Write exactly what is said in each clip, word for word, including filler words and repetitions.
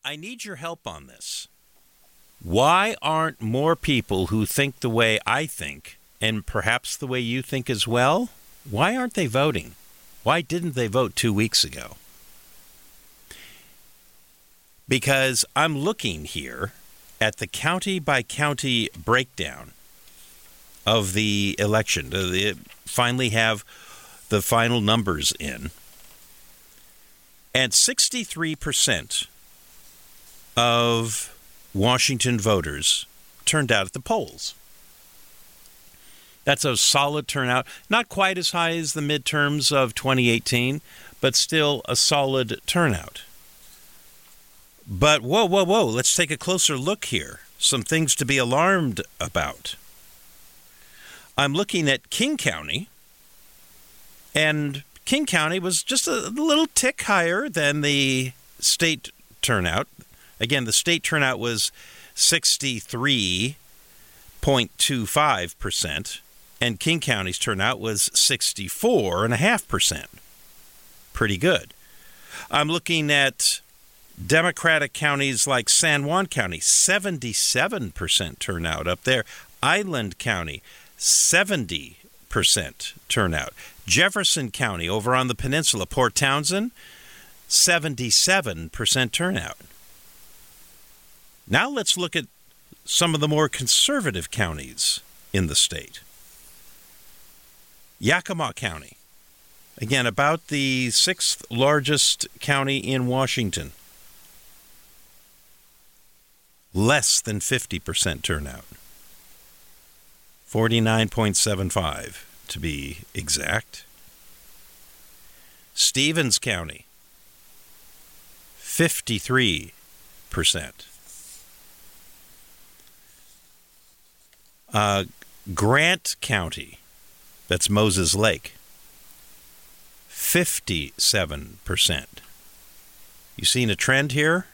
I need your help on this. Why aren't more people who think the way I think, and perhaps the way you think as well, why aren't they voting? Why didn't they vote two weeks ago? Because I'm looking here at the county-by-county breakdown of the election. They finally have the final numbers in. And sixty-three percent of Washington voters turned out at the polls. That's a solid turnout. Not quite as high as the midterms of twenty eighteen, but still a solid turnout. But whoa, whoa, whoa, let's take a closer look here. Some things to be alarmed about. I'm looking at King County, and King County was just a little tick higher than the state turnout. Again, the state turnout was sixty-three point two five percent, and King County's turnout was sixty-four point five percent. Pretty good. I'm looking at Democratic counties like San Juan County, seventy-seven percent turnout up there. Island County, seventy percent turnout. Jefferson County over on the peninsula, Port Townsend, seventy-seven percent turnout. Now let's look at some of the more conservative counties in the state. Yakima County, again, about the sixth largest county in Washington. Less than fifty percent turnout. forty-nine point seven five to be exact. Stevens County, fifty-three percent. Uh, Grant County, that's Moses Lake, fifty-seven percent. You seen a trend here?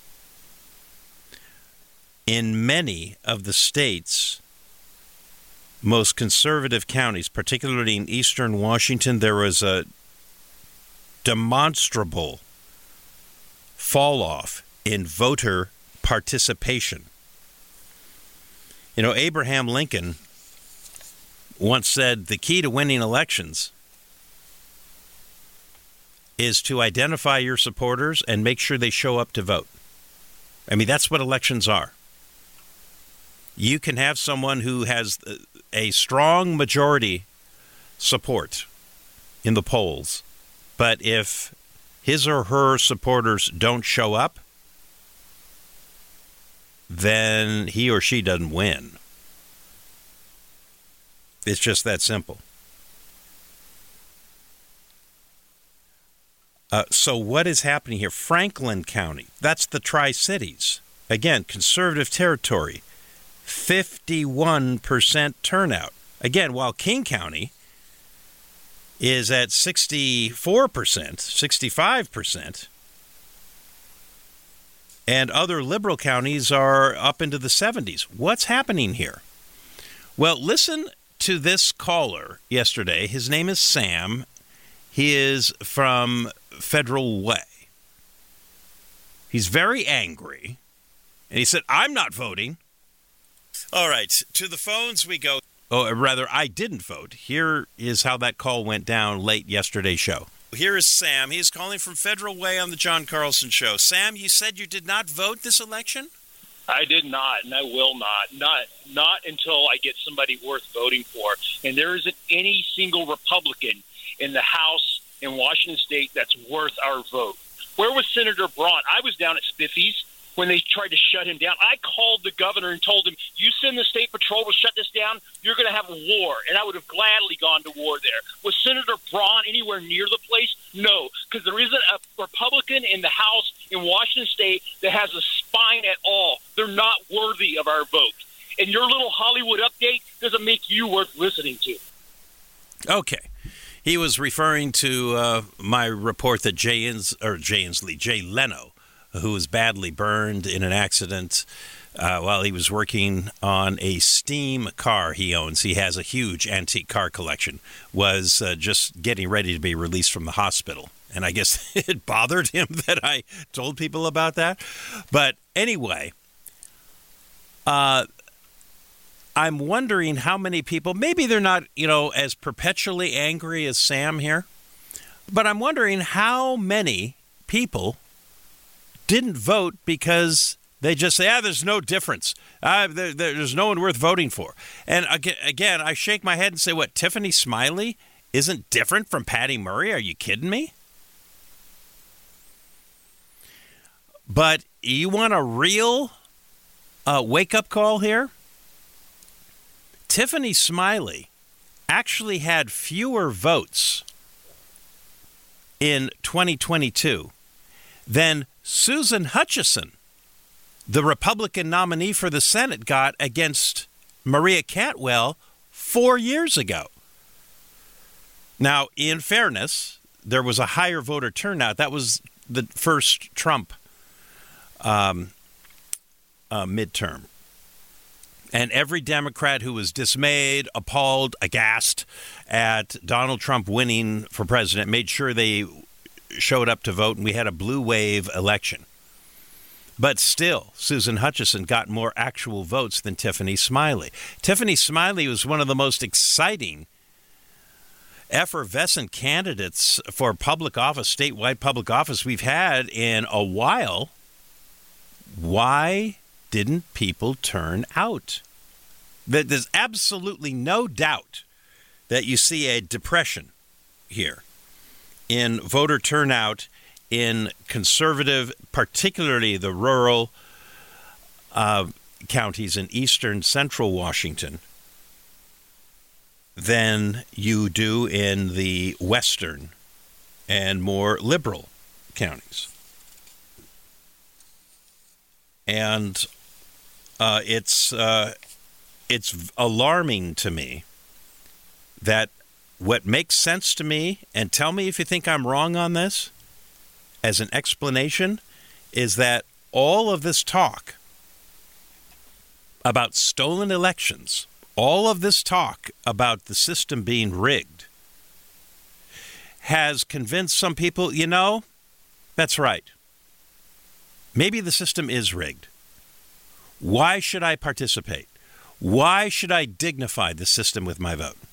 In many of the state's most conservative counties, particularly in eastern Washington, there was a demonstrable fall off in voter participation. You know, Abraham Lincoln once said the key to winning elections is to identify your supporters and make sure they show up to vote. I mean, that's what elections are. You can have someone who has a strong majority support in the polls, but if his or her supporters don't show up, then he or she doesn't win. It's just that simple. Uh, so what is happening here? Franklin County, that's the Tri-Cities. Again, conservative territory, fifty-one percent turnout. Again, while King County is at sixty-four percent, sixty-five percent, and other liberal counties are up into the seventies. What's happening here? Well, listen to this caller yesterday. His name is Sam. He is from Federal Way. He's very angry. And he said, I'm not voting. All right, to the phones we go. Oh, rather, I didn't vote. Here is how that call went down late yesterday's show. Here is Sam. He's calling from Federal Way on the John Carlson Show. Sam, you said you did not vote this election? I did not, and I will not. Not not until I get somebody worth voting for. And there isn't any single Republican in the House in Washington State that's worth our vote. Where was Senator Braun? I was down at Spiffy's when they tried to shut him down. I called the governor and told him, you send the state patrol to shut this down, you're going to have a war. And I would have gladly gone to war there. Was Senator Braun anywhere near the place? No, because there isn't a Republican in the House in Washington State that has a spine at all. They're not worthy of our vote. And your little Hollywood update doesn't make you worth listening to. Okay. He was referring to uh, my report that Jay, Ins- or Jay Inslee, Jay Leno, who was badly burned in an accident uh, while he was working on a steam car he owns. He has a huge antique car collection, was uh, just getting ready to be released from the hospital. And I guess it bothered him that I told people about that. But anyway, uh, I'm wondering how many people, maybe they're not, you know, as perpetually angry as Sam here, but I'm wondering how many people didn't vote because they just say, ah, there's no difference. Uh, there, there's no one worth voting for. And again, again, I shake my head and say, what, Tiffany Smiley isn't different from Patty Murray? Are you kidding me? But you want a real uh, wake-up call here? Tiffany Smiley actually had fewer votes in twenty twenty-two than Susan Hutchison, the Republican nominee for the Senate, got against Maria Cantwell four years ago. Now, in fairness, there was a higher voter turnout. That was the first Trump um, uh, midterm. And every Democrat who was dismayed, appalled, aghast at Donald Trump winning for president made sure they showed up to vote, and we had a blue wave election. But still, Susan Hutchison got more actual votes than Tiffany Smiley. Tiffany Smiley was one of the most exciting, effervescent candidates for public office, statewide public office we've had in a while. Why didn't people turn out? There's absolutely no doubt that you see a depression here in voter turnout in conservative, particularly the rural uh, counties in eastern central Washington, than you do in the western and more liberal counties. And uh, it's uh, it's alarming to me that what makes sense to me, and tell me if you think I'm wrong on this, as an explanation, is that all of this talk about stolen elections, all of this talk about the system being rigged, has convinced some people, you know, that's right. Maybe the system is rigged. Why should I participate? Why should I dignify the system with my vote?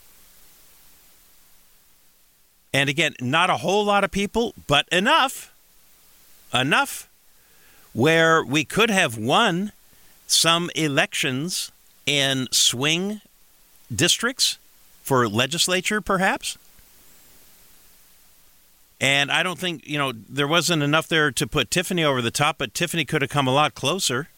And again, not a whole lot of people, but enough, enough where we could have won some elections in swing districts for legislature, perhaps. And I don't think, you know, there wasn't enough there to put Tiffany over the top, but Tiffany could have come a lot closer.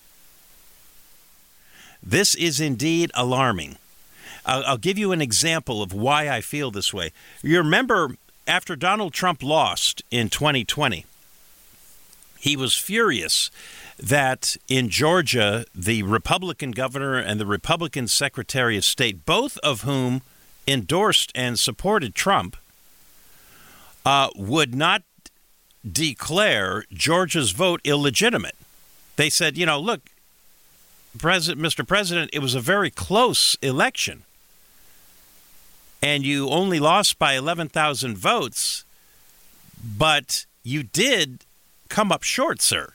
This is indeed alarming. I'll, I'll give you an example of why I feel this way. You remember after Donald Trump lost in twenty twenty, he was furious that in Georgia, the Republican governor and the Republican Secretary of State, both of whom endorsed and supported Trump, uh, would not declare Georgia's vote illegitimate. They said, you know, look, President, Mister President, it was a very close election, and you only lost by eleven thousand votes, but you did come up short, sir.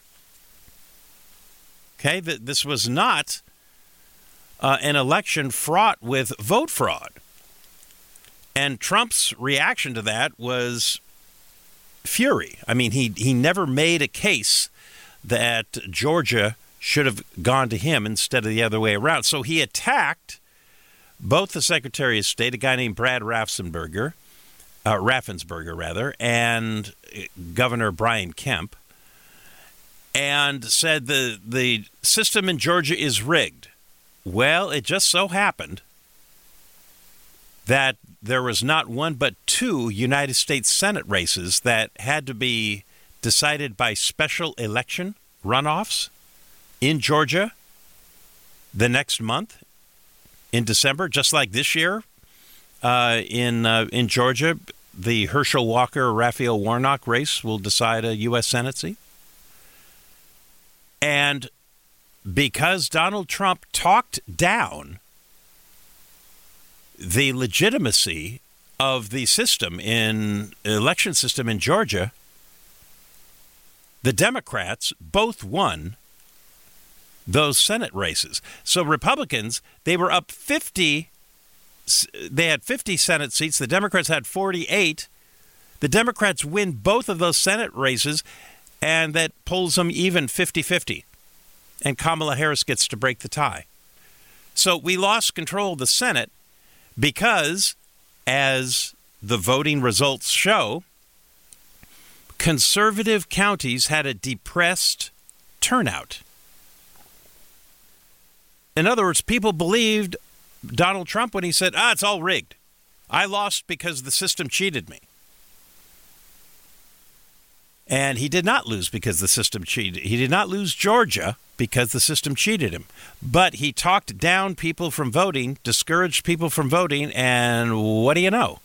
Okay, this was not uh, an election fraught with vote fraud. And Trump's reaction to that was fury. I mean, he, he never made a case that Georgia should have gone to him instead of the other way around. So he attacked both the Secretary of State, a guy named Brad Raffensperger, uh, Raffensperger rather, and Governor Brian Kemp, and said the the system in Georgia is rigged. Well, it just so happened that there was not one but two United States Senate races that had to be decided by special election runoffs in Georgia the next month in December, just like this year uh, in uh, in Georgia, the Herschel Walker Raphael Warnock race will decide a U S Senate seat. And because Donald Trump talked down the legitimacy of the system in election system in Georgia, the Democrats both won those Senate races. So Republicans, they were up fifty. They had fifty Senate seats. The Democrats had forty-eight. The Democrats win both of those Senate races, and that pulls them even fifty-fifty. And Kamala Harris gets to break the tie. So we lost control of the Senate because, as the voting results show, conservative counties had a depressed turnout. In other words, people believed Donald Trump when he said, ah, it's all rigged. I lost because the system cheated me. And he did not lose because the system cheated. He did not lose Georgia because the system cheated him. But he talked down people from voting, discouraged people from voting, and what do you know?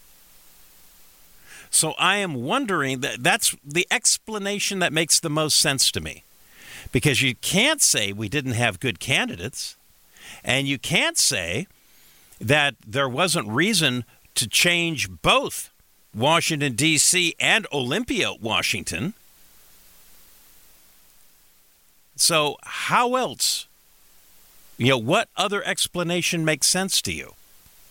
So I am wondering, that that's the explanation that makes the most sense to me. Because you can't say we didn't have good candidates, and you can't say that there wasn't reason to change both Washington, D C and Olympia, Washington. So how else, you know, what other explanation makes sense to you?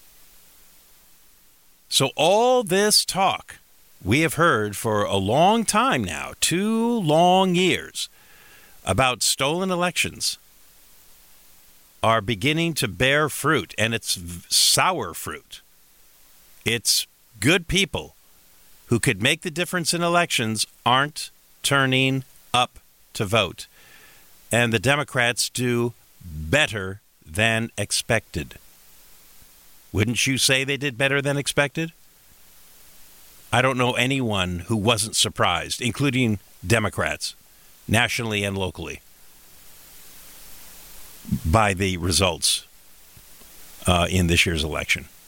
So all this talk we have heard for a long time now, two long years, about stolen elections are beginning to bear fruit, and it's sour fruit. It's good people who could make the difference in elections aren't turning up to vote. And the Democrats do better than expected. Wouldn't you say they did better than expected? I don't know anyone who wasn't surprised, including Democrats, nationally and locally, by the results uh, in this year's election.